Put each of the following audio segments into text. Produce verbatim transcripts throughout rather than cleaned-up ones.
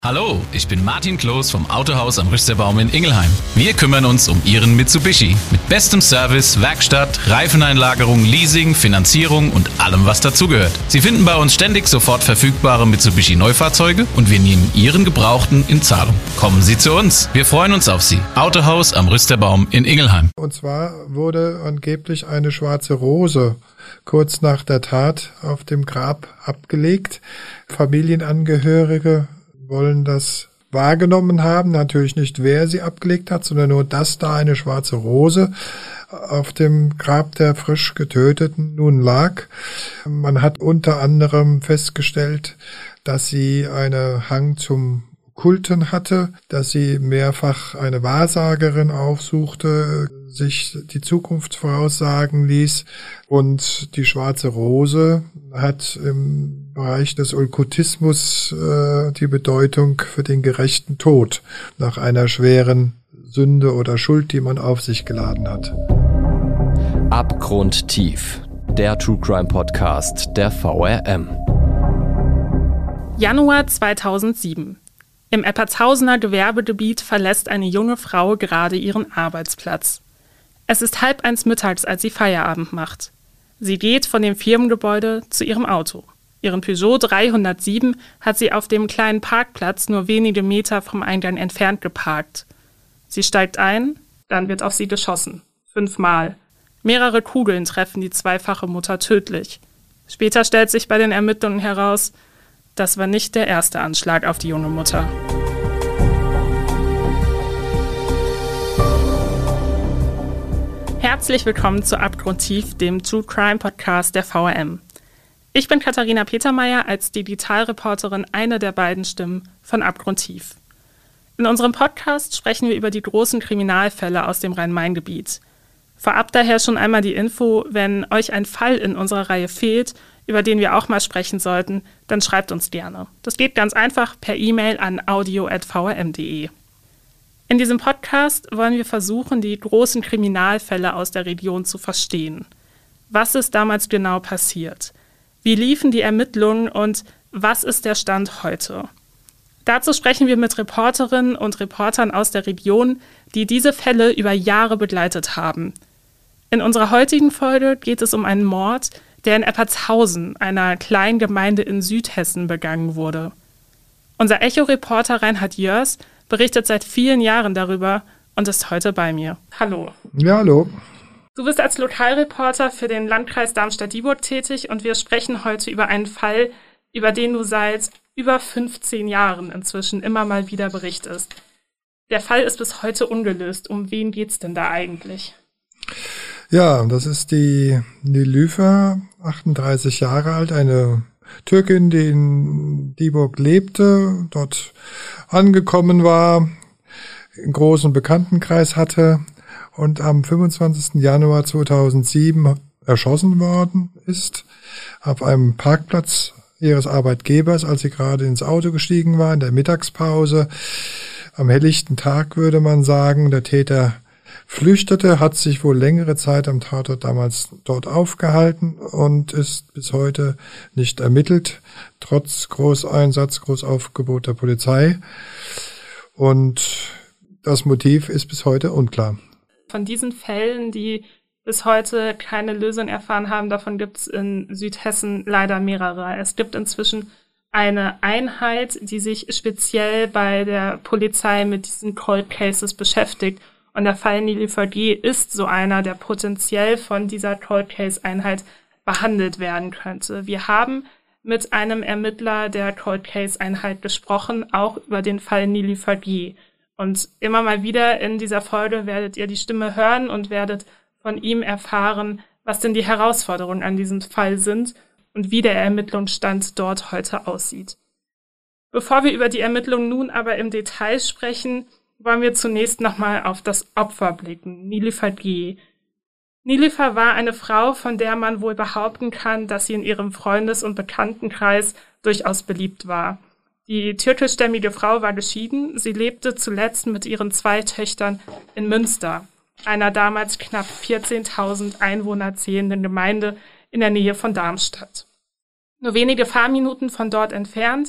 Hallo, ich bin Martin Kloß vom Autohaus am Rüsterbaum in Ingelheim. Wir kümmern uns um Ihren Mitsubishi. Mit bestem Service, Werkstatt, Reifeneinlagerung, Leasing, Finanzierung und allem, was dazugehört. Sie finden bei uns ständig sofort verfügbare Mitsubishi-Neufahrzeuge und wir nehmen Ihren Gebrauchten in Zahlung. Kommen Sie zu uns. Wir freuen uns auf Sie. Autohaus am Rüsterbaum in Ingelheim. Und zwar wurde angeblich eine schwarze Rose kurz nach der Tat auf dem Grab abgelegt. Familienangehörige wollen das wahrgenommen haben, natürlich nicht, wer sie abgelegt hat, sondern nur, dass da eine schwarze Rose auf dem Grab der frisch Getöteten nun lag. Man hat unter anderem festgestellt, dass sie einen Hang zum Okkulten hatte, dass sie mehrfach eine Wahrsagerin aufsuchte, sich die Zukunft voraussagen ließ, und die schwarze Rose hat im Bereich des Okkultismus äh, die Bedeutung für den gerechten Tod nach einer schweren Sünde oder Schuld, die man auf sich geladen hat. Abgrundtief, der True Crime Podcast der V R M. Januar zweitausendsieben. Im Eppertshausener Gewerbegebiet verlässt eine junge Frau gerade ihren Arbeitsplatz. Es ist halb eins mittags, als sie Feierabend macht. Sie geht von dem Firmengebäude zu ihrem Auto. Ihren Peugeot dreihundertsieben hat sie auf dem kleinen Parkplatz nur wenige Meter vom Eingang entfernt geparkt. Sie steigt ein, dann wird auf sie geschossen. Fünfmal. Mehrere Kugeln treffen die zweifache Mutter tödlich. Später stellt sich bei den Ermittlungen heraus, das war nicht der erste Anschlag auf die junge Mutter. Herzlich willkommen zu Abgrundtief, dem True Crime Podcast der V R M. Ich bin Katharina Petermeier, als Digitalreporterin eine der beiden Stimmen von Abgrundtief. In unserem Podcast sprechen wir über die großen Kriminalfälle aus dem Rhein-Main-Gebiet. Vorab daher schon einmal die Info: Wenn euch ein Fall in unserer Reihe fehlt, über den wir auch mal sprechen sollten, dann schreibt uns gerne. Das geht ganz einfach per E-Mail an audio at v r m punkt d e. In diesem Podcast wollen wir versuchen, die großen Kriminalfälle aus der Region zu verstehen. Was ist damals genau passiert? Wie liefen die Ermittlungen und was ist der Stand heute? Dazu sprechen wir mit Reporterinnen und Reportern aus der Region, die diese Fälle über Jahre begleitet haben. In unserer heutigen Folge geht es um einen Mord, der in Eppertshausen, einer kleinen Gemeinde in Südhessen, begangen wurde. Unser Echo-Reporter Reinhard Jörs berichtet seit vielen Jahren darüber und ist heute bei mir. Hallo. Ja, hallo. Du bist als Lokalreporter für den Landkreis Darmstadt-Dieburg tätig und wir sprechen heute über einen Fall, über den du seit über fünfzehn Jahren inzwischen immer mal wieder berichtest. Der Fall ist bis heute ungelöst. Um wen geht's denn da eigentlich? Ja, das ist die Nilüfer, achtunddreißig Jahre alt, eine Türkin, die in Dieburg lebte, dort angekommen war, einen großen Bekanntenkreis hatte und am fünfundzwanzigsten Januar zweitausendsieben erschossen worden ist auf einem Parkplatz ihres Arbeitgebers, als sie gerade ins Auto gestiegen war in der Mittagspause. Am helllichten Tag, würde man sagen. Der Täter flüchtete, hat sich wohl längere Zeit am Tatort damals dort aufgehalten und ist bis heute nicht ermittelt, trotz Großeinsatz, Großaufgebot der Polizei. Und das Motiv ist bis heute unklar. Von diesen Fällen, die bis heute keine Lösung erfahren haben, davon gibt es in Südhessen leider mehrere. Es gibt inzwischen eine Einheit, die sich speziell bei der Polizei mit diesen Cold Cases beschäftigt. Und der Fall Nilüfer G. ist so einer, der potenziell von dieser Cold Case Einheit behandelt werden könnte. Wir haben mit einem Ermittler der Cold Case Einheit gesprochen, auch über den Fall Nilüfer G. Und immer mal wieder in dieser Folge werdet ihr die Stimme hören und werdet von ihm erfahren, was denn die Herausforderungen an diesem Fall sind und wie der Ermittlungsstand dort heute aussieht. Bevor wir über die Ermittlungen nun aber im Detail sprechen, wollen wir zunächst nochmal auf das Opfer blicken, Nilüfer G. Nilüfer war eine Frau, von der man wohl behaupten kann, dass sie in ihrem Freundes- und Bekanntenkreis durchaus beliebt war. Die türkischstämmige Frau war geschieden, sie lebte zuletzt mit ihren zwei Töchtern in Münster, einer damals knapp vierzehntausend Einwohner zählenden Gemeinde in der Nähe von Darmstadt. Nur wenige Fahrminuten von dort entfernt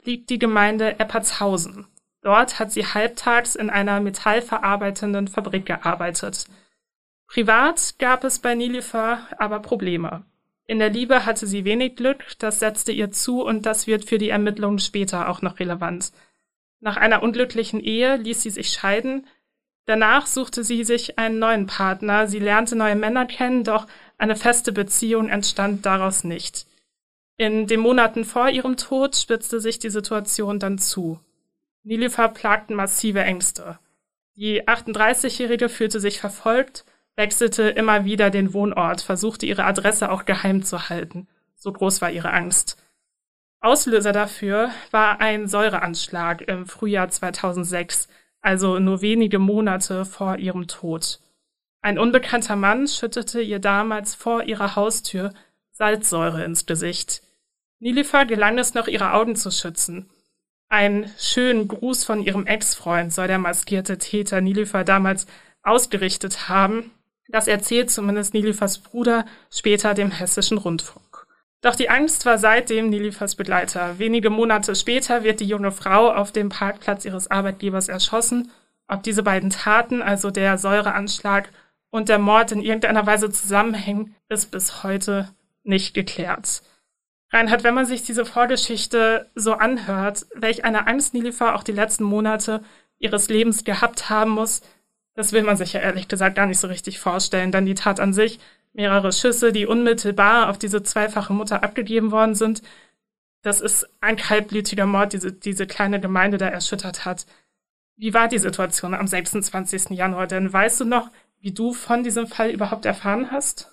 liegt die Gemeinde Eppertshausen. Dort hat sie halbtags in einer metallverarbeitenden Fabrik gearbeitet. Privat gab es bei Nilüfer aber Probleme. In der Liebe hatte sie wenig Glück, das setzte ihr zu und das wird für die Ermittlungen später auch noch relevant. Nach einer unglücklichen Ehe ließ sie sich scheiden. Danach suchte sie sich einen neuen Partner. Sie lernte neue Männer kennen, doch eine feste Beziehung entstand daraus nicht. In den Monaten vor ihrem Tod spitzte sich die Situation dann zu. Nilüfer plagten massive Ängste. Die achtunddreißigjährige fühlte sich verfolgt, wechselte immer wieder den Wohnort, versuchte ihre Adresse auch geheim zu halten. So groß war ihre Angst. Auslöser dafür war ein Säureanschlag im Frühjahr zweitausendsechs, also nur wenige Monate vor ihrem Tod. Ein unbekannter Mann schüttete ihr damals vor ihrer Haustür Salzsäure ins Gesicht. Nilüfer gelang es noch, ihre Augen zu schützen. Einen schönen Gruß von ihrem Ex-Freund soll der maskierte Täter Nilüfer damals ausgerichtet haben. Das erzählt zumindest Nilüfers Bruder später dem Hessischen Rundfunk. Doch die Angst war seitdem Nilüfers Begleiter. Wenige Monate später wird die junge Frau auf dem Parkplatz ihres Arbeitgebers erschossen. Ob diese beiden Taten, also der Säureanschlag und der Mord, in irgendeiner Weise zusammenhängen, ist bis heute nicht geklärt. Reinhard, wenn man sich diese Vorgeschichte so anhört, welch eine Angst Nilüfer auch die letzten Monate ihres Lebens gehabt haben muss, das will man sich ja ehrlich gesagt gar nicht so richtig vorstellen. Dann die Tat an sich, mehrere Schüsse, die unmittelbar auf diese zweifache Mutter abgegeben worden sind. Das ist ein kaltblütiger Mord, diese, diese kleine Gemeinde da erschüttert hat. Wie war die Situation am sechsundzwanzigsten Januar denn? Weißt du noch, wie du von diesem Fall überhaupt erfahren hast?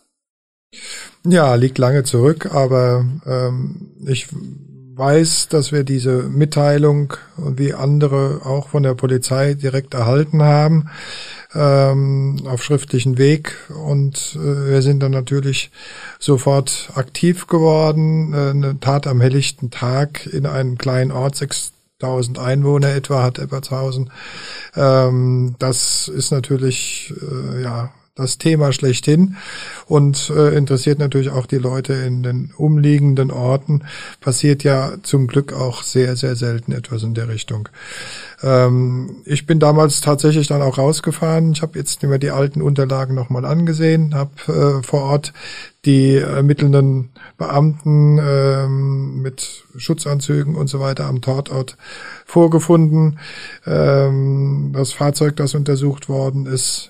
Ja, liegt lange zurück, aber ähm, ich weiß, dass wir diese Mitteilung und wie andere auch von der Polizei direkt erhalten haben, ähm, auf schriftlichen Weg. Und äh, wir sind dann natürlich sofort aktiv geworden. Äh, eine Tat am helllichten Tag in einem kleinen Ort, sechstausend Einwohner etwa hat Eppertshausen. Ähm, das ist natürlich, äh, ja, das Thema schlechthin und äh, interessiert natürlich auch die Leute in den umliegenden Orten. Passiert ja zum Glück auch sehr, sehr selten etwas in der Richtung. Ähm, ich bin damals tatsächlich dann auch rausgefahren. Ich habe jetzt mir die alten Unterlagen nochmal angesehen, habe äh, vor Ort die ermittelnden Beamten ähm, mit Schutzanzügen und so weiter am Tatort vorgefunden. Ähm, das Fahrzeug, das untersucht worden ist,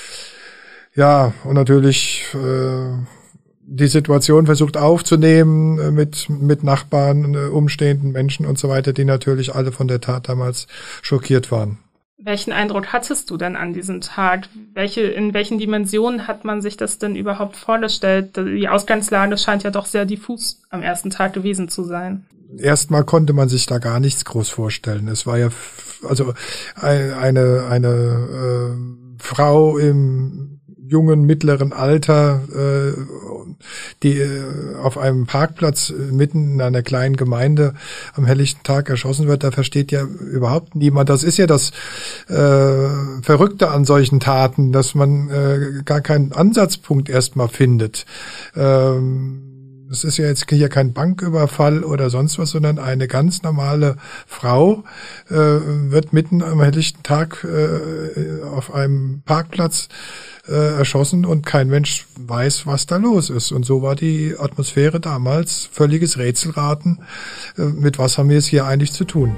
ja, und natürlich äh, die Situation versucht aufzunehmen äh, mit mit Nachbarn, äh, umstehenden Menschen und so weiter, die natürlich alle von der Tat damals schockiert waren. Welchen Eindruck hattest du denn an diesem Tag? Welche, in welchen Dimensionen hat man sich das denn überhaupt vorgestellt? Die Ausgangslage scheint ja doch sehr diffus am ersten Tag gewesen zu sein. Erstmal konnte man sich da gar nichts groß vorstellen. Es war ja also eine eine, eine äh, Frau im jungen, mittleren Alter, äh, die äh, auf einem Parkplatz mitten in einer kleinen Gemeinde am helllichten Tag erschossen wird, da versteht ja überhaupt niemand. Das ist ja das äh, Verrückte an solchen Taten, dass man äh, gar keinen Ansatzpunkt erstmal findet. Ähm, Das ist ja jetzt hier kein Banküberfall oder sonst was, sondern eine ganz normale Frau äh, wird mitten am helllichten Tag äh, auf einem Parkplatz äh, erschossen und kein Mensch weiß, was da los ist. Und so war die Atmosphäre damals, völliges Rätselraten. Äh, mit was haben wir es hier eigentlich zu tun?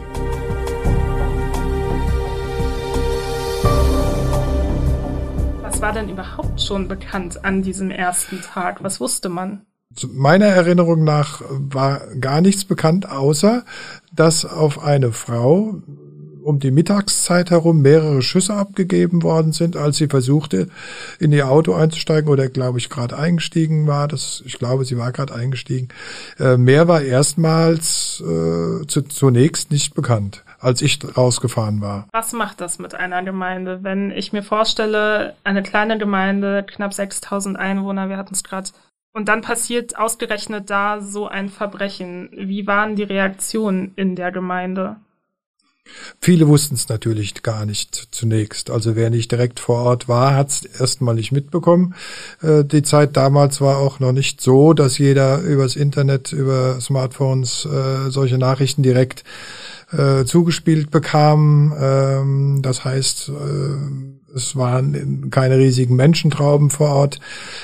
Was war denn überhaupt schon bekannt an diesem ersten Tag? Was wusste man? Meiner Erinnerung nach war gar nichts bekannt, außer dass auf eine Frau um die Mittagszeit herum mehrere Schüsse abgegeben worden sind, als sie versuchte, in ihr Auto einzusteigen oder, glaube ich, gerade eingestiegen war. Das, ich glaube, sie war gerade eingestiegen. Äh, mehr war erstmals äh, zu, zunächst nicht bekannt, als ich rausgefahren war. Was macht das mit einer Gemeinde, wenn ich mir vorstelle, eine kleine Gemeinde, knapp sechstausend Einwohner, wir hatten es gerade, und dann passiert ausgerechnet da so ein Verbrechen. Wie waren die Reaktionen in der Gemeinde? Viele wussten es natürlich gar nicht zunächst. Also wer nicht direkt vor Ort war, hat es erstmal nicht mitbekommen. Äh, die Zeit damals war auch noch nicht so, dass jeder übers Internet, über Smartphones äh, solche Nachrichten direkt äh, zugespielt bekam. Ähm, das heißt, äh, es waren keine riesigen Menschentrauben vor Ort.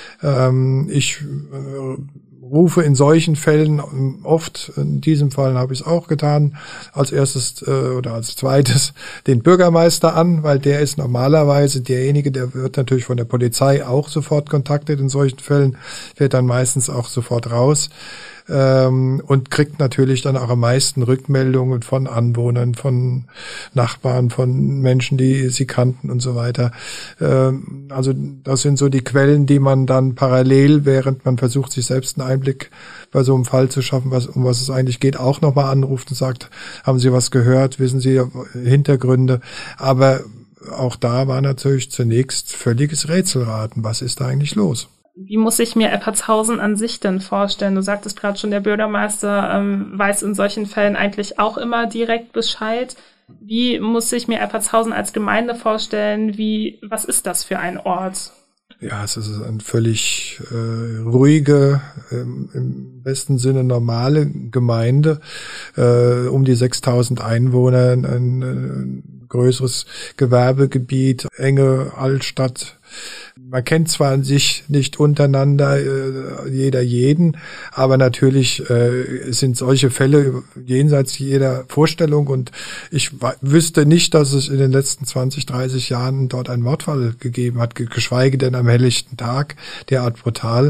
Ähm, ich äh, rufe in solchen Fällen oft, in diesem Fall habe ich es auch getan, als erstes äh, oder als zweites den Bürgermeister an, weil der ist normalerweise derjenige, der wird natürlich von der Polizei auch sofort kontaktiert in solchen Fällen, fährt dann meistens auch sofort raus. Ähm, und kriegt natürlich dann auch am meisten Rückmeldungen von Anwohnern, von Nachbarn, von Menschen, die sie kannten und so weiter. Ähm, also das sind so die Quellen, die man dann parallel, während man versucht, sich selbst einen Einblick bei so einem Fall zu schaffen, was, um was es eigentlich geht, auch nochmal anruft und sagt, haben Sie was gehört, wissen Sie Hintergründe? Aber auch da war natürlich zunächst völliges Rätselraten. Was ist da eigentlich los? Wie muss ich mir Eppertshausen an sich denn vorstellen? Du sagtest gerade schon, der Bürgermeister ähm, weiß in solchen Fällen eigentlich auch immer direkt Bescheid. Wie muss ich mir Eppertshausen als Gemeinde vorstellen? Wie, was ist das für ein Ort? Ja, es ist eine völlig äh, ruhige, ähm, im besten Sinne normale Gemeinde, äh, um die sechstausend Einwohner, ein, ein größeres Gewerbegebiet, enge Altstadt. Man kennt zwar an sich nicht untereinander äh, jeder jeden, aber natürlich äh, sind solche Fälle jenseits jeder Vorstellung und ich wüsste nicht, dass es in den letzten zwanzig, dreißig Jahren dort einen Mordfall gegeben hat, geschweige denn am helllichten Tag, derart brutal.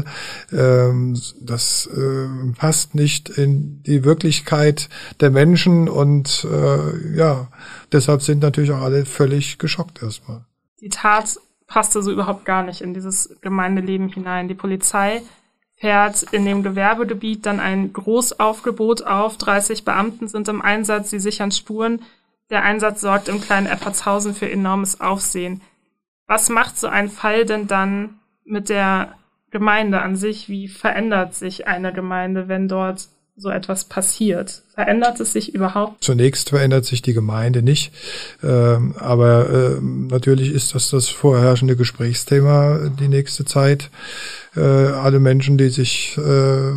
Ähm, das äh, passt nicht in die Wirklichkeit der Menschen und äh, ja, deshalb sind natürlich auch alle völlig geschockt erstmal. Die Tat passte so überhaupt gar nicht in dieses Gemeindeleben hinein. Die Polizei fährt in dem Gewerbegebiet dann ein Großaufgebot auf. dreißig Beamten sind im Einsatz, sie sichern Spuren. Der Einsatz sorgt im kleinen Eppertshausen für enormes Aufsehen. Was macht so ein Fall denn dann mit der Gemeinde an sich? Wie verändert sich eine Gemeinde, wenn dort so etwas passiert? Verändert es sich überhaupt? Zunächst verändert sich die Gemeinde nicht, ähm, aber äh, natürlich ist das das vorherrschende Gesprächsthema die nächste Zeit. Äh, alle Menschen, die sich äh,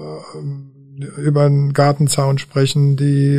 über einen Gartenzaun sprechen, die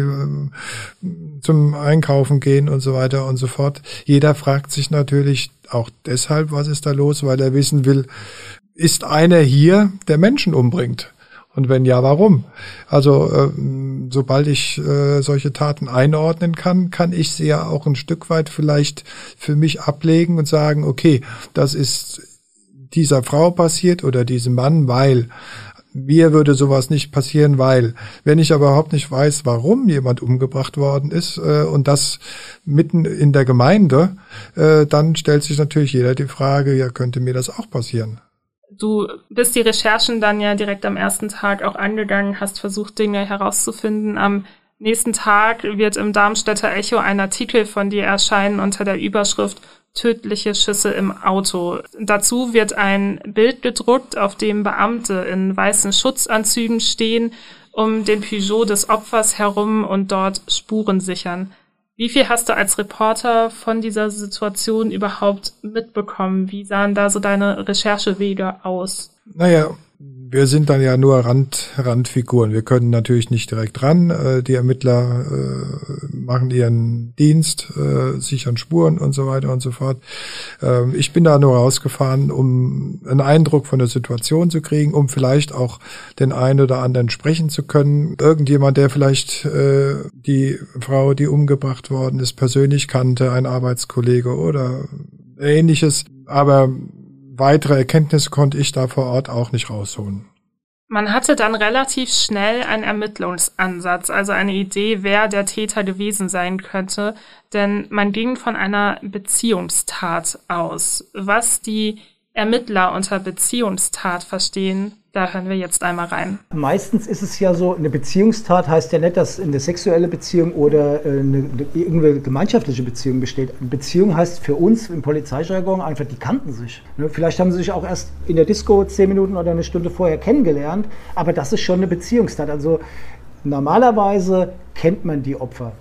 äh, zum Einkaufen gehen und so weiter und so fort. Jeder fragt sich natürlich auch deshalb, was ist da los, weil er wissen will, ist einer hier, der Menschen umbringt? Und wenn ja, warum? Also äh, sobald ich äh, solche Taten einordnen kann, kann ich sie ja auch ein Stück weit vielleicht für mich ablegen und sagen, okay, das ist dieser Frau passiert oder diesem Mann, weil mir würde sowas nicht passieren, weil wenn ich aber überhaupt nicht weiß, warum jemand umgebracht worden ist äh, und das mitten in der Gemeinde, äh, dann stellt sich natürlich jeder die Frage, ja, könnte mir das auch passieren? Du bist die Recherchen dann ja direkt am ersten Tag auch angegangen, hast versucht, Dinge herauszufinden. Am nächsten Tag wird im Darmstädter Echo ein Artikel von dir erscheinen unter der Überschrift Tödliche Schüsse im Auto. Dazu wird ein Bild gedruckt, auf dem Beamte in weißen Schutzanzügen stehen, um den Peugeot des Opfers herum und dort Spuren sichern. Wie viel hast du als Reporter von dieser Situation überhaupt mitbekommen? Wie sahen da so deine Recherchewege aus? Naja, wir sind dann ja nur Rand, Randfiguren. Wir können natürlich nicht direkt ran. Die Ermittler äh, machen ihren Dienst, äh, sichern Spuren und so weiter und so fort. Ähm, ich bin da nur rausgefahren, um einen Eindruck von der Situation zu kriegen, um vielleicht auch den einen oder anderen sprechen zu können. Irgendjemand, der vielleicht äh, die Frau, die umgebracht worden ist, persönlich kannte, ein Arbeitskollege oder Ähnliches. Aber weitere Erkenntnisse konnte ich da vor Ort auch nicht rausholen. Man hatte dann relativ schnell einen Ermittlungsansatz, also eine Idee, wer der Täter gewesen sein könnte, denn man ging von einer Beziehungstat aus. Was die Ermittler unter Beziehungstat verstehen, da hören wir jetzt einmal rein. Meistens ist es ja so, eine Beziehungstat heißt ja nicht, dass eine sexuelle Beziehung oder eine, eine, irgendeine gemeinschaftliche Beziehung besteht. Eine Beziehung heißt für uns im Polizeijargon einfach, die kannten sich. Vielleicht haben sie sich auch erst in der Disco zehn Minuten oder eine Stunde vorher kennengelernt, aber das ist schon eine Beziehungstat. Also normalerweise kennt man die Opfer.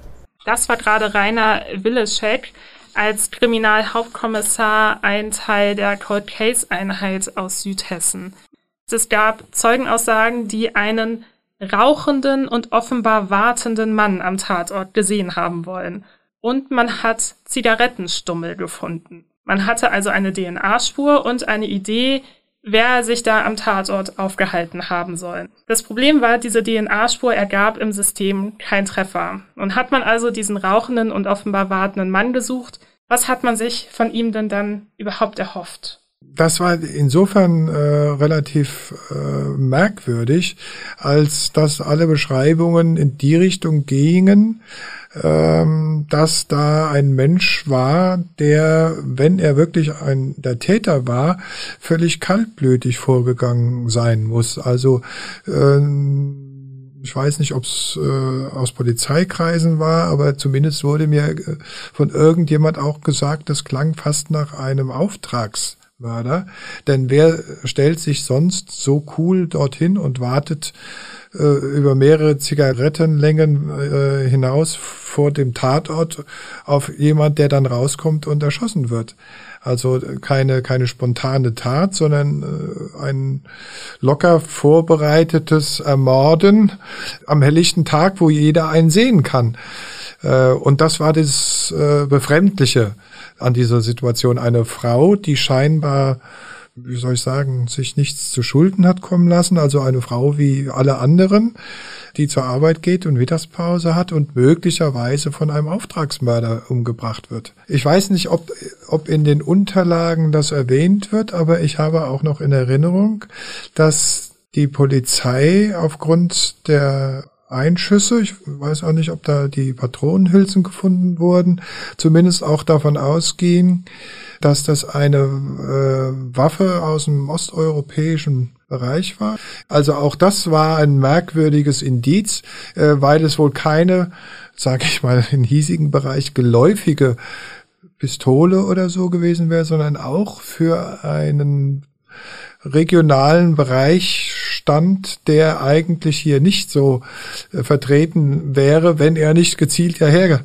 Das war gerade Rainer Wileschek als Kriminalhauptkommissar ein Teil der Cold Case Einheit aus Südhessen. Es gab Zeugenaussagen, die einen rauchenden und offenbar wartenden Mann am Tatort gesehen haben wollen. Und man hat Zigarettenstummel gefunden. Man hatte also eine D N A-Spur und eine Idee, wer sich da am Tatort aufgehalten haben soll. Das Problem war, diese D N A-Spur ergab im System keinen Treffer. Und hat man also diesen rauchenden und offenbar wartenden Mann gesucht, was hat man sich von ihm denn dann überhaupt erhofft? Das war insofern äh, relativ äh, merkwürdig, als dass alle Beschreibungen in die Richtung gingen, ähm, dass da ein Mensch war, der, wenn er wirklich ein der Täter war, völlig kaltblütig vorgegangen sein muss. Also ähm, ich weiß nicht, ob es äh, aus Polizeikreisen war, aber zumindest wurde mir äh, von irgendjemand auch gesagt, das klang fast nach einem Auftrags Mörder, denn wer stellt sich sonst so cool dorthin und wartet äh, über mehrere Zigarettenlängen äh, hinaus vor dem Tatort auf jemand, der dann rauskommt und erschossen wird. Also keine keine spontane Tat, sondern äh, ein locker vorbereitetes Ermorden am helllichten Tag, wo jeder einen sehen kann. Äh, und das war das äh, Befremdliche an dieser Situation. Eine Frau, die scheinbar, wie soll ich sagen, sich nichts zu Schulden hat kommen lassen, also eine Frau wie alle anderen, die zur Arbeit geht und Mittagspause hat und möglicherweise von einem Auftragsmörder umgebracht wird. Ich weiß nicht, ob, ob in den Unterlagen das erwähnt wird, aber ich habe auch noch in Erinnerung, dass die Polizei aufgrund der Einschüsse, ich weiß auch nicht, ob da die Patronenhülsen gefunden wurden, zumindest auch davon ausgehen, dass das eine äh, Waffe aus dem osteuropäischen Bereich war. Also auch das war ein merkwürdiges Indiz, äh, weil es wohl keine, sage ich mal, im hiesigen Bereich geläufige Pistole oder so gewesen wäre, sondern auch für einen regionalen Bereich stand, der eigentlich hier nicht so äh, vertreten wäre, wenn er nicht gezielt hierher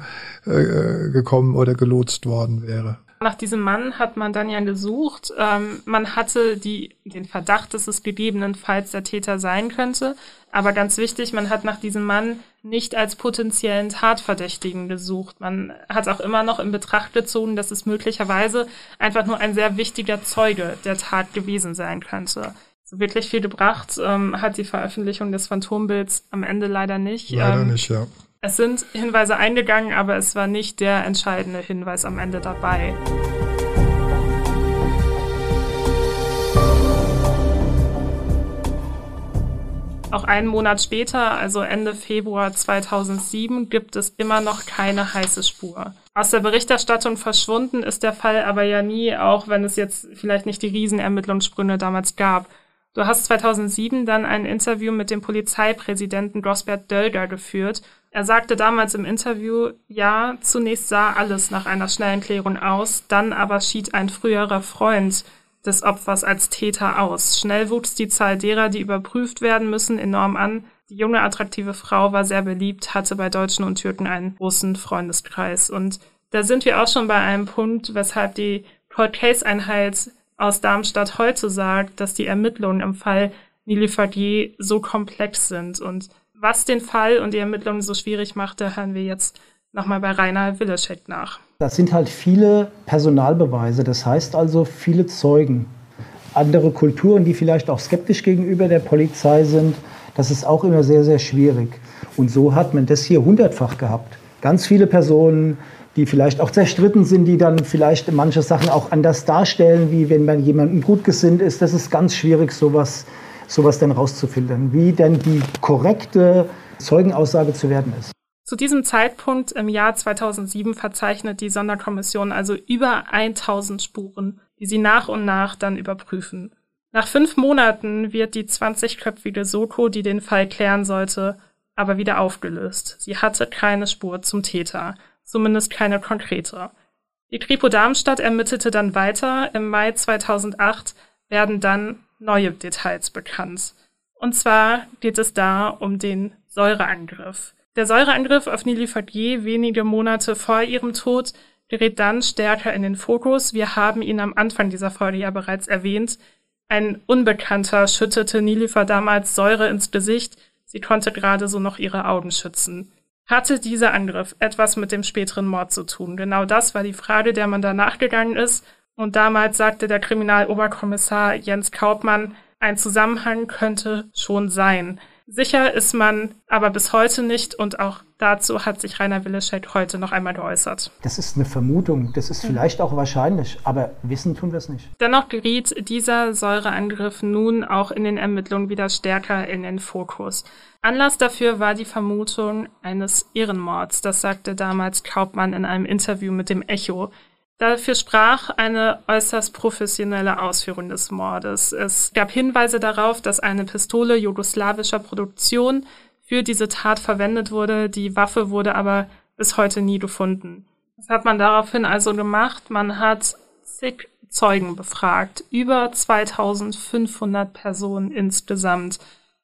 äh, gekommen oder gelotst worden wäre. Nach diesem Mann hat man dann ja gesucht. Ähm, man hatte die, den Verdacht, dass es gegebenenfalls der Täter sein könnte. Aber ganz wichtig, man hat nach diesem Mann nicht als potenziellen Tatverdächtigen gesucht. Man hat auch immer noch in Betracht gezogen, dass es möglicherweise einfach nur ein sehr wichtiger Zeuge der Tat gewesen sein könnte. So wirklich viel gebracht ähm, hat die Veröffentlichung des Phantombilds am Ende leider nicht. Leider ähm, nicht, ja. Es sind Hinweise eingegangen, aber es war nicht der entscheidende Hinweis am Ende dabei. Auch einen Monat später, also Ende Februar zweitausendsieben, gibt es immer noch keine heiße Spur. Aus der Berichterstattung verschwunden ist der Fall aber ja nie, auch wenn es jetzt vielleicht nicht die Riesenermittlungssprünge damals gab. Du hast zweitausendsieben dann ein Interview mit dem Polizeipräsidenten Gosbert Dölger geführt. Er sagte damals im Interview, ja, zunächst sah alles nach einer schnellen Klärung aus, dann aber schied ein früherer Freund des Opfers als Täter aus. Schnell wuchs die Zahl derer, die überprüft werden müssen, enorm an. Die junge, attraktive Frau war sehr beliebt, hatte bei Deutschen und Türken einen großen Freundeskreis. Und da sind wir auch schon bei einem Punkt, weshalb die Cold Case Einheit aus Darmstadt heute sagt, dass die Ermittlungen im Fall Nilüfer G. so komplex sind. Und was den Fall und die Ermittlungen so schwierig machte, hören wir jetzt nochmal bei Rainer Wileschek nach. Das sind halt viele Personalbeweise, das heißt also viele Zeugen. Andere Kulturen, die vielleicht auch skeptisch gegenüber der Polizei sind, das ist auch immer sehr, sehr schwierig. Und so hat man das hier hundertfach gehabt. Ganz viele Personen, die vielleicht auch zerstritten sind, die dann vielleicht manche Sachen auch anders darstellen, wie wenn man jemandem gut gesinnt ist. Das ist ganz schwierig, sowas, sowas dann rauszufiltern, wie denn die korrekte Zeugenaussage zu werden ist. Zu diesem Zeitpunkt im Jahr zweitausendsieben verzeichnet die Sonderkommission also über tausend Spuren, die sie nach und nach dann überprüfen. Nach fünf Monaten wird die zwanzigköpfige Soko, die den Fall klären sollte, aber wieder aufgelöst. Sie hatte keine Spur zum Täter, zumindest keine konkrete. Die Kripo Darmstadt ermittelte dann weiter. Im Mai zweitausendacht werden dann neue Details bekannt. Und zwar geht es da um den Säureangriff. Der Säureangriff auf Nilüfer G. wenige Monate vor ihrem Tod gerät dann stärker in den Fokus. Wir haben ihn am Anfang dieser Folge ja bereits erwähnt. Ein Unbekannter schüttete Nilüfer damals Säure ins Gesicht. Sie konnte gerade so noch ihre Augen schützen. Hatte dieser Angriff etwas mit dem späteren Mord zu tun? Genau das war die Frage, der man da nachgegangen ist. Und damals sagte der Kriminaloberkommissar Jens Kaupmann, ein Zusammenhang könnte schon sein. Sicher ist man aber bis heute nicht und auch dazu hat sich Rainer Willeschek heute noch einmal geäußert. Das ist eine Vermutung, das ist vielleicht auch wahrscheinlich, aber wissen tun wir es nicht. Dennoch geriet dieser Säureangriff nun auch in den Ermittlungen wieder stärker in den Fokus. Anlass dafür war die Vermutung eines Ehrenmords, das sagte damals Kaupmann in einem Interview mit dem Echo. Dafür sprach eine äußerst professionelle Ausführung des Mordes. Es gab Hinweise darauf, dass eine Pistole jugoslawischer Produktion für diese Tat verwendet wurde. Die Waffe wurde aber bis heute nie gefunden. Das hat man daraufhin also gemacht. Man hat zig Zeugen befragt, über zweitausendfünfhundert Personen insgesamt.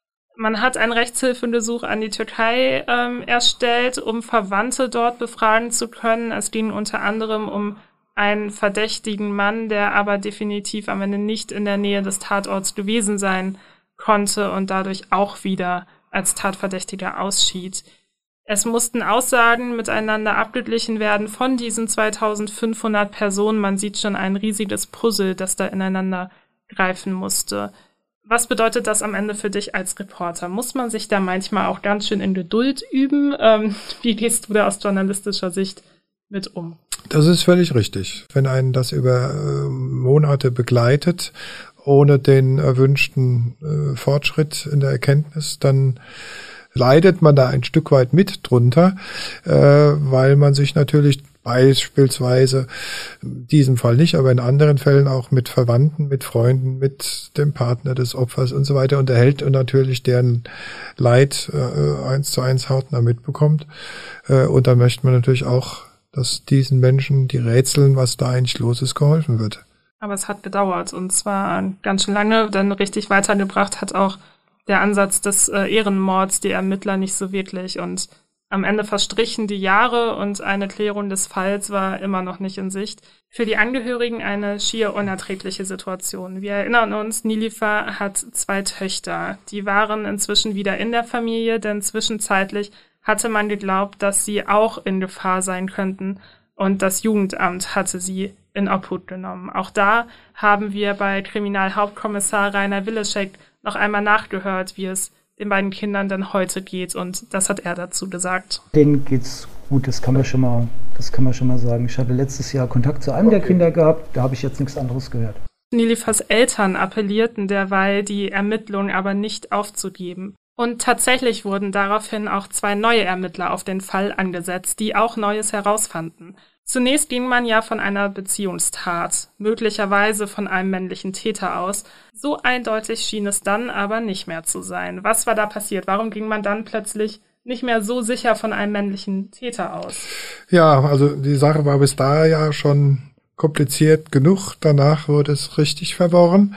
Man hat ein Rechtshilfegesuch an die Türkei ähm, erstellt, um Verwandte dort befragen zu können. Es ging unter anderem um einen verdächtigen Mann, der aber definitiv am Ende nicht in der Nähe des Tatorts gewesen sein konnte und dadurch auch wieder als Tatverdächtiger ausschied. Es mussten Aussagen miteinander abgeglichen werden von diesen zweitausendfünfhundert Personen. Man sieht schon ein riesiges Puzzle, das da ineinander greifen musste. Was bedeutet das am Ende für dich als Reporter? Muss man sich da manchmal auch ganz schön in Geduld üben? Ähm, wie gehst du da aus journalistischer Sicht mit um? Das ist völlig richtig. Wenn einen das über äh, Monate begleitet, ohne den erwünschten äh, Fortschritt in der Erkenntnis, dann leidet man da ein Stück weit mit drunter, äh, weil man sich natürlich beispielsweise, in diesem Fall nicht, aber in anderen Fällen auch mit Verwandten, mit Freunden, mit dem Partner des Opfers und so weiter unterhält und natürlich deren Leid äh, eins zu eins hautnah mitbekommt. Äh, und da möchte man natürlich auch, dass diesen Menschen, die rätseln, was da eigentlich los ist, geholfen wird. Aber es hat gedauert und zwar ganz schön lange, denn richtig weitergebracht hat auch der Ansatz des äh, Ehrenmords die Ermittler nicht so wirklich und am Ende verstrichen die Jahre und eine Klärung des Falls war immer noch nicht in Sicht. Für die Angehörigen eine schier unerträgliche Situation. Wir erinnern uns, Nilüfer hat zwei Töchter. Die waren inzwischen wieder in der Familie, denn zwischenzeitlich hatte man geglaubt, dass sie auch in Gefahr sein könnten und das Jugendamt hatte sie in Obhut genommen. Auch da haben wir bei Kriminalhauptkommissar Rainer Willeschek noch einmal nachgehört, wie es den beiden Kindern dann heute geht und das hat er dazu gesagt. Denen geht's gut, das kann man schon mal, das kann man schon mal sagen. Ich hatte letztes Jahr Kontakt zu einem okay. der Kinder gehabt, da habe ich jetzt nichts anderes gehört. Nilüfers Eltern appellierten derweil, die Ermittlungen aber nicht aufzugeben. Und tatsächlich wurden daraufhin auch zwei neue Ermittler auf den Fall angesetzt, die auch Neues herausfanden. Zunächst ging man ja von einer Beziehungstat, möglicherweise von einem männlichen Täter aus. So eindeutig schien es dann aber nicht mehr zu sein. Was war da passiert? Warum ging man dann plötzlich nicht mehr so sicher von einem männlichen Täter aus? Ja, also die Sache war bis da ja schon kompliziert genug. Danach wurde es richtig verworren.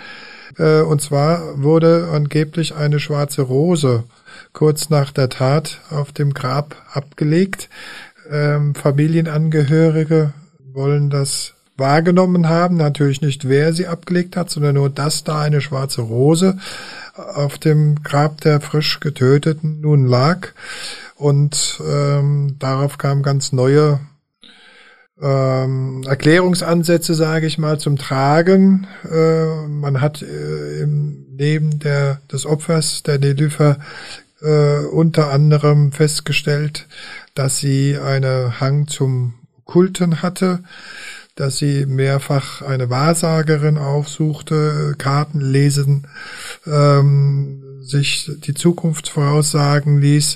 Und zwar wurde angeblich eine schwarze Rose kurz nach der Tat auf dem Grab abgelegt. Ähm, Familienangehörige wollen das wahrgenommen haben. Natürlich nicht, wer sie abgelegt hat, sondern nur, dass da eine schwarze Rose auf dem Grab der frisch Getöteten nun lag. Und ähm, darauf kamen ganz neue Ähm, Erklärungsansätze, sage ich mal, zum Tragen. Äh, man hat äh, im Leben der, des Opfers, der Nilüfer, äh, unter anderem festgestellt, dass sie einen Hang zum Okkulten hatte, dass sie mehrfach eine Wahrsagerin aufsuchte, Karten lesen, ähm, sich die Zukunft voraussagen ließ.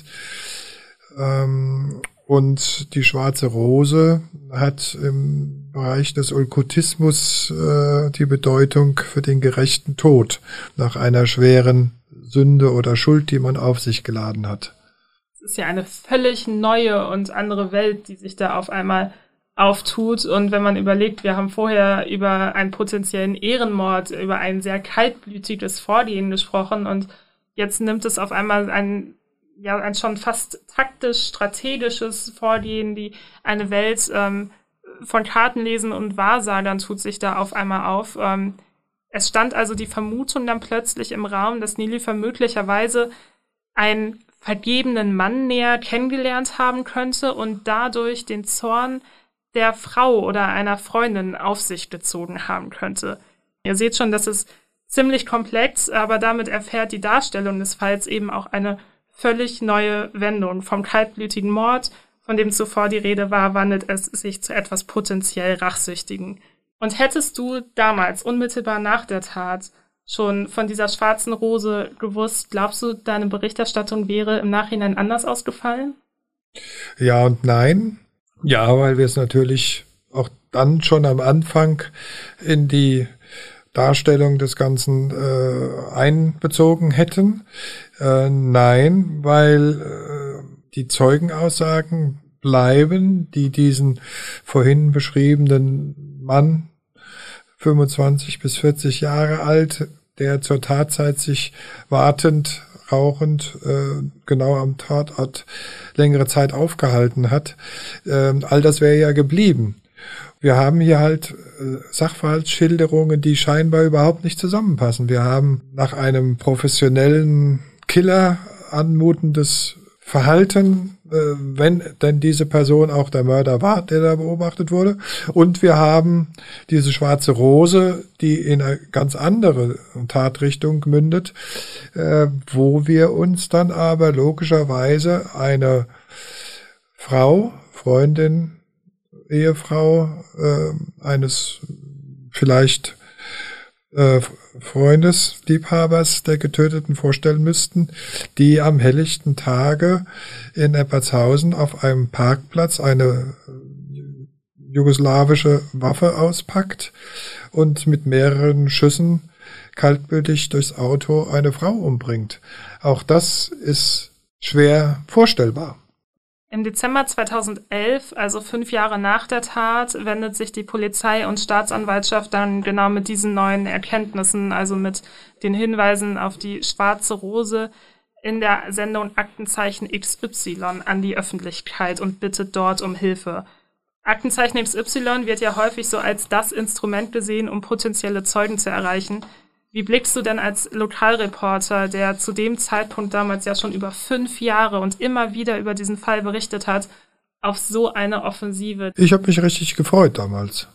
Ähm, Und die schwarze Rose hat im Bereich des Okkultismus äh, die Bedeutung für den gerechten Tod nach einer schweren Sünde oder Schuld, die man auf sich geladen hat. Es ist ja eine völlig neue und andere Welt, die sich da auf einmal auftut. Und wenn man überlegt, wir haben vorher über einen potenziellen Ehrenmord, über ein sehr kaltblütiges Vorgehen gesprochen und jetzt nimmt es auf einmal einen ja ein schon fast taktisch-strategisches Vorgehen, die eine Welt ähm, von Kartenlesen und Wahrsagern tut sich da auf einmal auf. Ähm, es stand also die Vermutung dann plötzlich im Raum, dass Nilüfer möglicherweise einen vergebenen Mann näher kennengelernt haben könnte und dadurch den Zorn der Frau oder einer Freundin auf sich gezogen haben könnte. Ihr seht schon, das ist ziemlich komplex, aber damit erfährt die Darstellung des Falls eben auch eine völlig neue Wendung. Vom kaltblütigen Mord, von dem zuvor die Rede war, wandelt es sich zu etwas potenziell Rachsüchtigen. Und hättest du damals, unmittelbar nach der Tat, schon von dieser schwarzen Rose gewusst, glaubst du, deine Berichterstattung wäre im Nachhinein anders ausgefallen? Ja und nein. Ja, weil wir es natürlich auch dann schon am Anfang in die Darstellung des Ganzen äh, einbezogen hätten. Äh, nein, weil äh, die Zeugenaussagen bleiben, die diesen vorhin beschriebenen Mann, fünfundzwanzig bis vierzig Jahre alt, der zur Tatzeit sich wartend, rauchend, äh, genau am Tatort längere Zeit aufgehalten hat. Äh, all das wäre ja geblieben. Wir haben hier halt äh, Sachverhaltsschilderungen, die scheinbar überhaupt nicht zusammenpassen. Wir haben nach einem professionellen Killer anmutendes Verhalten, äh, wenn denn diese Person auch der Mörder war, der da beobachtet wurde. Und wir haben diese schwarze Rose, die in eine ganz andere Tatrichtung mündet, äh, wo wir uns dann aber logischerweise eine Frau, Freundin, Ehefrau äh, eines vielleicht äh, Freundes, Liebhabers der Getöteten vorstellen müssten, die am helllichten Tage in Eppertshausen auf einem Parkplatz eine jugoslawische Waffe auspackt und mit mehreren Schüssen kaltblütig durchs Auto eine Frau umbringt. Auch das ist schwer vorstellbar. Im Dezember zweitausendelf, also fünf Jahre nach der Tat, wendet sich die Polizei und Staatsanwaltschaft dann genau mit diesen neuen Erkenntnissen, also mit den Hinweisen auf die schwarze Rose in der Sendung Aktenzeichen X Y an die Öffentlichkeit und bittet dort um Hilfe. Aktenzeichen X Y wird ja häufig so als das Instrument gesehen, um potenzielle Zeugen zu erreichen. Wie blickst du denn als Lokalreporter, der zu dem Zeitpunkt damals ja schon über fünf Jahre und immer wieder über diesen Fall berichtet hat, auf so eine Offensive? Ich habe mich richtig gefreut damals,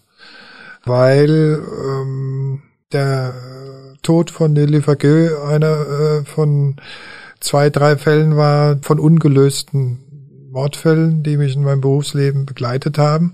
weil ähm, der Tod von Nilüfer Gül einer äh, von zwei, drei Fällen war, von ungelösten Mordfällen, die mich in meinem Berufsleben begleitet haben.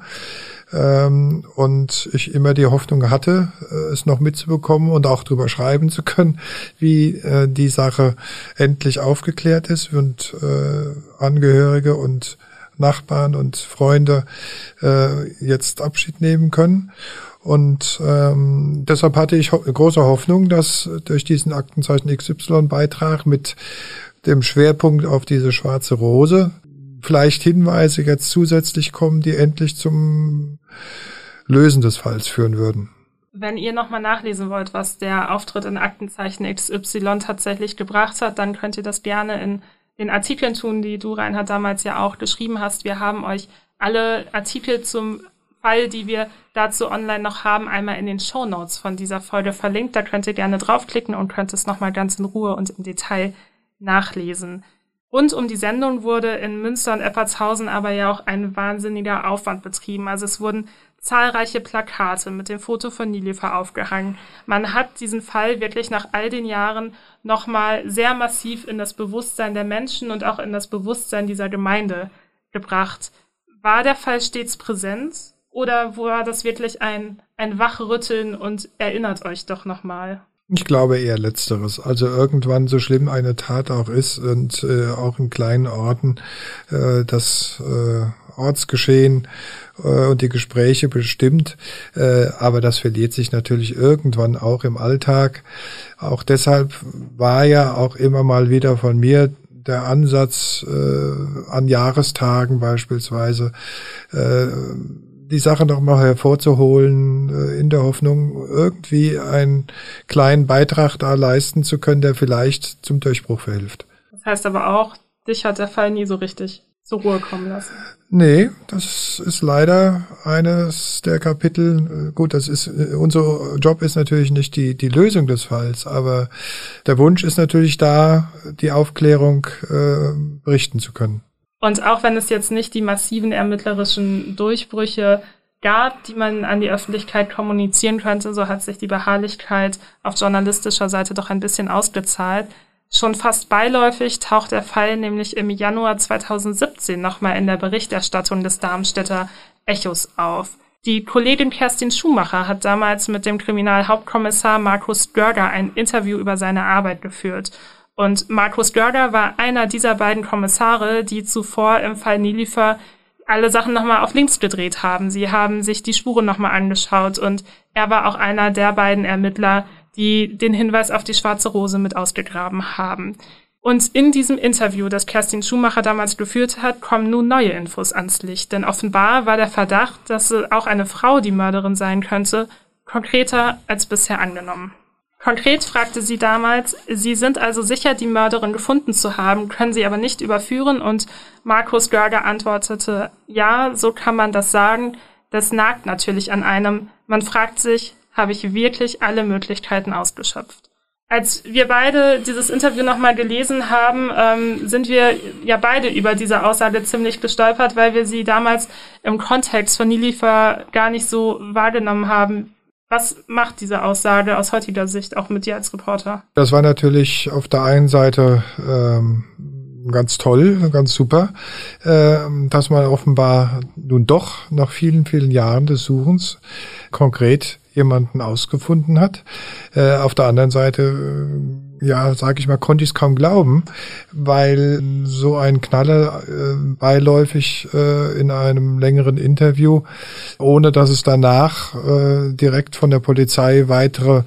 Ähm, und ich immer die Hoffnung hatte, äh, es noch mitzubekommen und auch drüber schreiben zu können, wie äh, die Sache endlich aufgeklärt ist und äh, Angehörige und Nachbarn und Freunde äh, jetzt Abschied nehmen können. Und ähm, deshalb hatte ich ho- große Hoffnung, dass durch diesen Aktenzeichen X Y-Beitrag mit dem Schwerpunkt auf diese schwarze Rose vielleicht Hinweise jetzt zusätzlich kommen, die endlich zum Lösen des Falls führen würden. Wenn ihr nochmal nachlesen wollt, was der Auftritt in Aktenzeichen X Y tatsächlich gebracht hat, dann könnt ihr das gerne in den Artikeln tun, die du, Reinhard, damals ja auch geschrieben hast. Wir haben euch alle Artikel zum Fall, die wir dazu online noch haben, einmal in den Shownotes von dieser Folge verlinkt. Da könnt ihr gerne draufklicken und könnt es nochmal ganz in Ruhe und im Detail nachlesen. Rund um die Sendung wurde in Münster und Eppertshausen aber ja auch ein wahnsinniger Aufwand betrieben. Also es wurden zahlreiche Plakate mit dem Foto von Nilüfer aufgehangen. Man hat diesen Fall wirklich nach all den Jahren nochmal sehr massiv in das Bewusstsein der Menschen und auch in das Bewusstsein dieser Gemeinde gebracht. War der Fall stets präsent oder war das wirklich ein, ein Wachrütteln und erinnert euch doch nochmal? Ich glaube eher Letzteres. Also irgendwann, so schlimm eine Tat auch ist und äh, auch in kleinen Orten, äh, das äh, Ortsgeschehen äh, und die Gespräche bestimmt. Äh, aber das verliert sich natürlich irgendwann auch im Alltag. Auch deshalb war ja auch immer mal wieder von mir der Ansatz äh, an Jahrestagen beispielsweise, äh, die Sache noch mal hervorzuholen, äh, in der Hoffnung, irgendwie einen kleinen Beitrag da leisten zu können, der vielleicht zum Durchbruch verhilft. Das heißt aber auch, dich hat der Fall nie so richtig zur Ruhe kommen lassen. Nee, das ist leider eines der Kapitel. Gut, das ist, unser Job ist natürlich nicht die, die Lösung des Falls, aber der Wunsch ist natürlich da, die Aufklärung äh, berichten zu können. Und auch wenn es jetzt nicht die massiven ermittlerischen Durchbrüche gab, die man an die Öffentlichkeit kommunizieren könnte, so hat sich die Beharrlichkeit auf journalistischer Seite doch ein bisschen ausgezahlt. Schon fast beiläufig taucht der Fall nämlich im Januar zweitausendsiebzehn nochmal in der Berichterstattung des Darmstädter Echos auf. Die Kollegin Kerstin Schumacher hat damals mit dem Kriminalhauptkommissar Markus Görger ein Interview über seine Arbeit geführt. Und Markus Görger war einer dieser beiden Kommissare, die zuvor im Fall Nilüfer alle Sachen nochmal auf links gedreht haben. Sie haben sich die Spuren nochmal angeschaut und er war auch einer der beiden Ermittler, die den Hinweis auf die Schwarze Rose mit ausgegraben haben. Und in diesem Interview, das Kerstin Schumacher damals geführt hat, kommen nun neue Infos ans Licht. Denn offenbar war der Verdacht, dass auch eine Frau die Mörderin sein könnte, konkreter als bisher angenommen. Konkret fragte sie damals, Sie sind also sicher, die Mörderin gefunden zu haben, können sie aber nicht überführen? Und Markus Görger antwortete, ja, so kann man das sagen. Das nagt natürlich an einem. Man fragt sich, habe ich wirklich alle Möglichkeiten ausgeschöpft. Als wir beide dieses Interview nochmal gelesen haben, ähm, sind wir ja beide über diese Aussage ziemlich gestolpert, weil wir sie damals im Kontext von Nilüfer gar nicht so wahrgenommen haben. Was macht diese Aussage aus heutiger Sicht auch mit dir als Reporter? Das war natürlich auf der einen Seite ähm, ganz toll, ganz super, äh, dass man offenbar nun doch nach vielen, vielen Jahren des Suchens konkret jemanden ausgefunden hat. Äh, auf der anderen Seite, äh, ja, sage ich mal, konnte ich es kaum glauben, weil so ein Knaller äh, beiläufig äh, in einem längeren Interview, ohne dass es danach äh, direkt von der Polizei weitere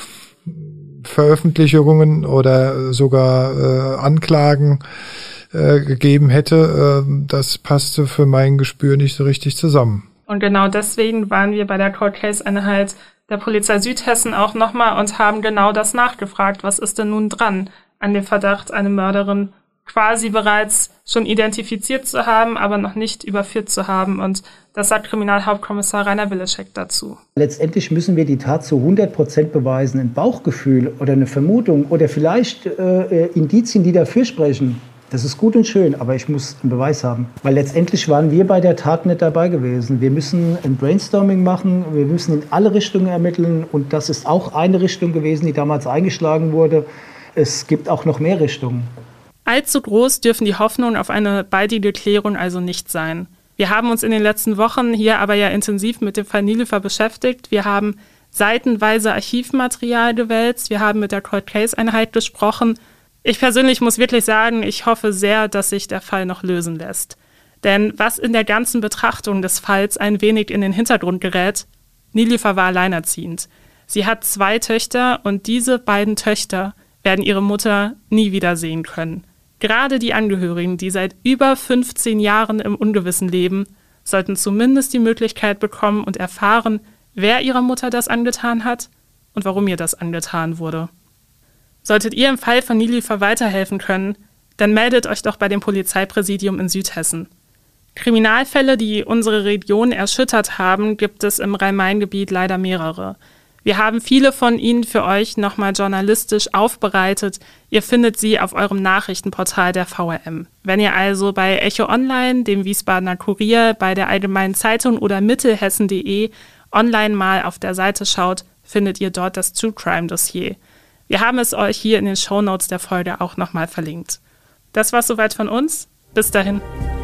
Veröffentlichungen oder sogar äh, Anklagen äh, gegeben hätte, äh, das passte für mein Gespür nicht so richtig zusammen. Und genau deswegen waren wir bei der Cold Case Einheit der Polizei Südhessen auch nochmal und haben genau das nachgefragt. Was ist denn nun dran an dem Verdacht, eine Mörderin quasi bereits schon identifiziert zu haben, aber noch nicht überführt zu haben? Und das sagt Kriminalhauptkommissar Rainer Willeschek dazu. Letztendlich müssen wir die Tat zu hundert Prozent beweisen. Ein Bauchgefühl oder eine Vermutung oder vielleicht äh, Indizien, die dafür sprechen. Das ist gut und schön, aber ich muss einen Beweis haben. Weil letztendlich waren wir bei der Tat nicht dabei gewesen. Wir müssen ein Brainstorming machen, wir müssen in alle Richtungen ermitteln. Und das ist auch eine Richtung gewesen, die damals eingeschlagen wurde. Es gibt auch noch mehr Richtungen. Allzu groß dürfen die Hoffnungen auf eine baldige Klärung also nicht sein. Wir haben uns in den letzten Wochen hier aber ja intensiv mit dem Fall Nilüfer beschäftigt. Wir haben seitenweise Archivmaterial gewälzt. Wir haben mit der Cold Case Einheit gesprochen. Ich persönlich muss wirklich sagen, ich hoffe sehr, dass sich der Fall noch lösen lässt. Denn was in der ganzen Betrachtung des Falls ein wenig in den Hintergrund gerät, Nilüfer war alleinerziehend. Sie hat zwei Töchter und diese beiden Töchter werden ihre Mutter nie wiedersehen können. Gerade die Angehörigen, die seit über fünfzehn Jahren im Ungewissen leben, sollten zumindest die Möglichkeit bekommen und erfahren, wer ihrer Mutter das angetan hat und warum ihr das angetan wurde. Solltet ihr im Fall von Nilüfer weiterhelfen können, dann meldet euch doch bei dem Polizeipräsidium in Südhessen. Kriminalfälle, die unsere Region erschüttert haben, gibt es im Rhein-Main-Gebiet leider mehrere. Wir haben viele von ihnen für euch nochmal journalistisch aufbereitet. Ihr findet sie auf eurem Nachrichtenportal der V R M. Wenn ihr also bei Echo Online, dem Wiesbadener Kurier, bei der Allgemeinen Zeitung oder mittelhessen punkt de online mal auf der Seite schaut, findet ihr dort das True Crime Dossier. Wir haben es euch hier in den Shownotes der Folge auch nochmal verlinkt. Das war's soweit von uns. Bis dahin.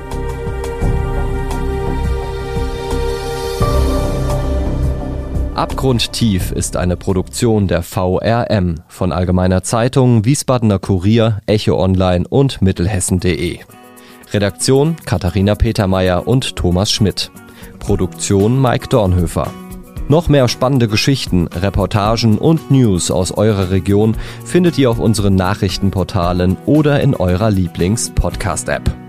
Abgrundtief ist eine Produktion der V R M von Allgemeiner Zeitung, Wiesbadener Kurier, Echo Online und mittelhessen punkt de. Redaktion Katharina Petermeier und Thomas Schmidt. Produktion Mike Dornhöfer. Noch mehr spannende Geschichten, Reportagen und News aus eurer Region findet ihr auf unseren Nachrichtenportalen oder in eurer Lieblings-Podcast-App.